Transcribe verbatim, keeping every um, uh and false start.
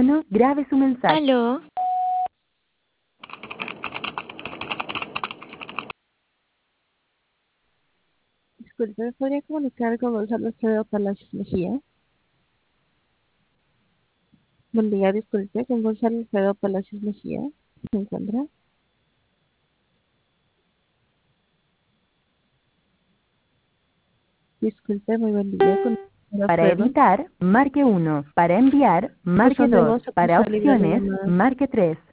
tono, grabe su mensaje. Aló. Disculpe, ¿me podría comunicar con Gonzalo Alfredo Palacios Mejía? Buen día, disculpe, con Gonzalo Alfredo Palacios Mejía. ¿Se encuentra? Disculpe, muy buen día, con Gonzalo Para Alfredo. editar, marque uno. Para enviar, Pues marque son de dos. voz, se Para puso a librar la opciones, llamada. marque tres.